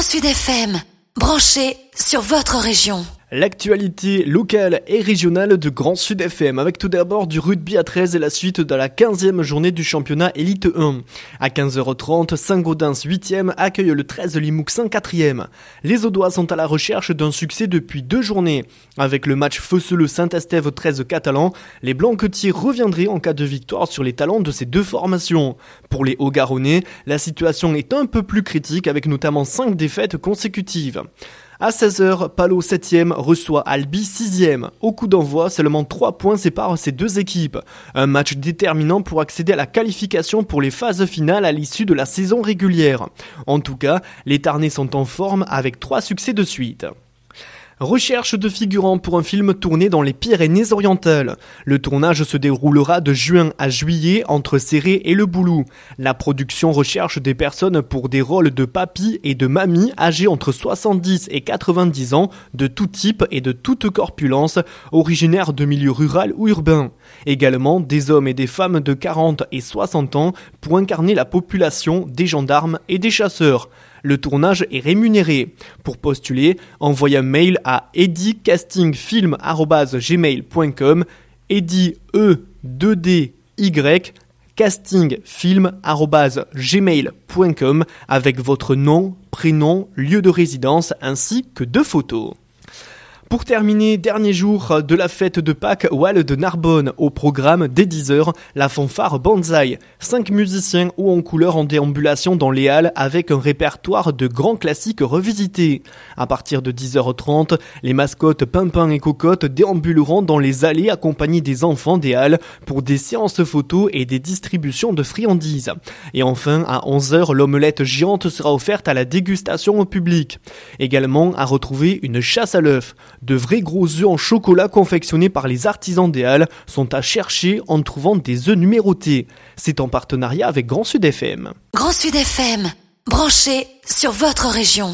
Sud FM, branché sur votre région. L'actualité locale et régionale de Grand Sud FM, avec tout d'abord du rugby à 13 et la suite de la 15e journée du championnat Élite 1. À 15h30, Saint-Gaudens 8e accueille le 13 Limousin 4e. Les Audois sont à la recherche d'un succès depuis 2 journées. Avec le match Feusseux-Saint-Estève 13 catalans, les Blanquetiers reviendraient en cas de victoire sur les talents de ces deux formations. Pour les Haut-Garonnais, la situation est un peu plus critique avec notamment 5 défaites consécutives. À 16h, Palot 7e reçoit Albi 6e. Au coup d'envoi, seulement 3 points séparent ces deux équipes. Un match déterminant pour accéder à la qualification pour les phases finales à l'issue de la saison régulière. En tout cas, les Tarnais sont en forme avec 3 succès de suite. Recherche de figurants pour un film tourné dans les Pyrénées-Orientales. Le tournage se déroulera de juin à juillet entre Céré et Le Boulou. La production recherche des personnes pour des rôles de papy et de mamie âgés entre 70 et 90 ans, de tout type et de toute corpulence, originaires de milieux rural ou urbains. Également des hommes et des femmes de 40 et 60 ans pour incarner la population des gendarmes et des chasseurs. Le tournage est rémunéré. Pour postuler, envoyez un mail à edicastingfilm@gmail.com, edi e2dy castingfilm@gmail.com avec votre nom, prénom, lieu de résidence ainsi que 2 photos. Pour terminer, dernier jour de la fête de Pâques au Hall de Narbonne. Au programme, dès 10h, la fanfare Banzai. 5 musiciens hauts en couleur en déambulation dans les halles avec un répertoire de grands classiques revisités. À partir de 10h30, les mascottes Pimpin et Cocotte déambuleront dans les allées accompagnés des enfants des halles pour des séances photos et des distributions de friandises. Et enfin, à 11h, l'omelette géante sera offerte à la dégustation au public. Également, à retrouver une chasse à l'œuf. De vrais gros œufs en chocolat confectionnés par les artisans des Halles sont à chercher en trouvant des œufs numérotés. C'est en partenariat avec Grand Sud FM. Grand Sud FM, branché sur votre région.